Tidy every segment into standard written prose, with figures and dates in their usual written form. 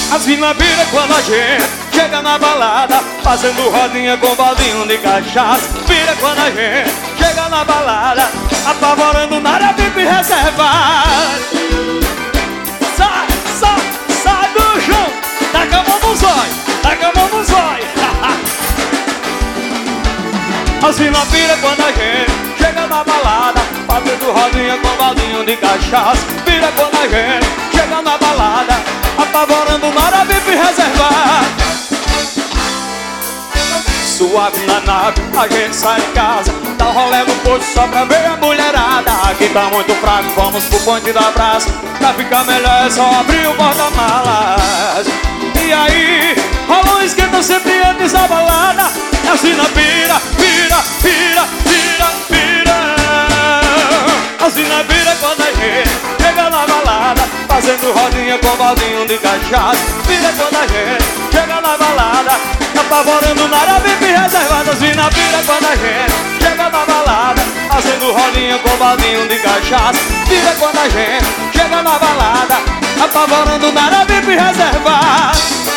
As mina pira quando a gente chega na balada, fazendo rodinha com baldinho de cachaça. Pira quando a gente chega na balada, apavorando na área VIP reservada. Sai do chão, taca a mão no zóio, taca a mão no zóio. As mina pira quando a gente chega na balada, fazendo rodinha com baldinho de cachaça. Pira quando a gente chega na balada, apavorando na área VIP reservada. Suave na nave, a gente sai de casa, dá um rolê no posto só pra ver a mulherada. Aqui tá muito fraco, vamos pro ponte da praça. Pra ficar melhor é só abrir o porta-malas. E aí, rola um esquenta sempre antes da balada. E assim na pira, pira, pira, pira, pira. Assim na pira quando a gente chega na balada, fazendo rodinha com baldinho de cachaça. Pira quando a gente chega na balada, apavorando na área VIP reservada. Assim na pira quando a gente chega na balada, fazendo rodinha com baldinho de cachaça. Pira quando a gente chega na balada, apavorando na área VIP reservada.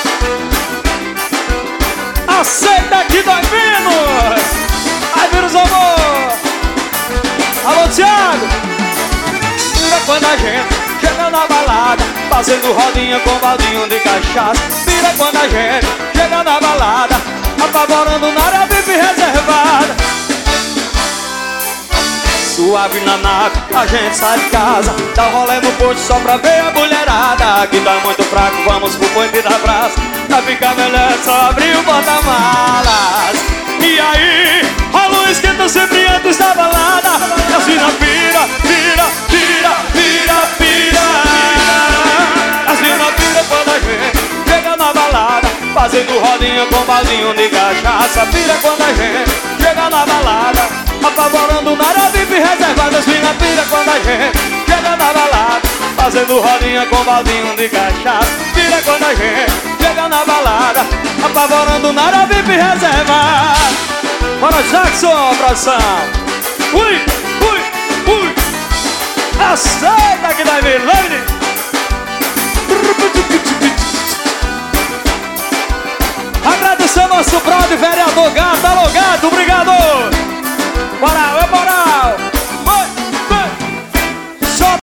Aceita que dói menos. Ai, vírus amor. Alô, Thiago. Pira quando a gente chega na balada, fazendo rodinha com baldinho de cachaça. Pira quando a gente chega na balada, apavorando na área VIP reservada. Suave na nave, a gente sai de casa, dá um rolê no posto só pra ver a mulherada. Aqui tá muito fraco, vamos pro ponte da praça. Pra ficar melhor é só abrir o porta-malas. E aí, rola um esquenta sempre antes da balada. E assim na pira, pira, pira, pira, pira. Assim na pira quando a gente chega na balada, fazendo rodinha com baldinho de cachaça. Pira quando a gente chega na balada, apavorando na área VIP reservada. Assim na pira quando a gente chega na balada, fazendo rodinha com baldinho de cachaça. Pira quando a gente chega na balada, apavorando na área VIP reservada. Bora, Jackson, abração. Ui, ui, ui. Aceita que dá Milane. Agradecer ao nosso brother vereador Gato. Alô, Gato, obrigado.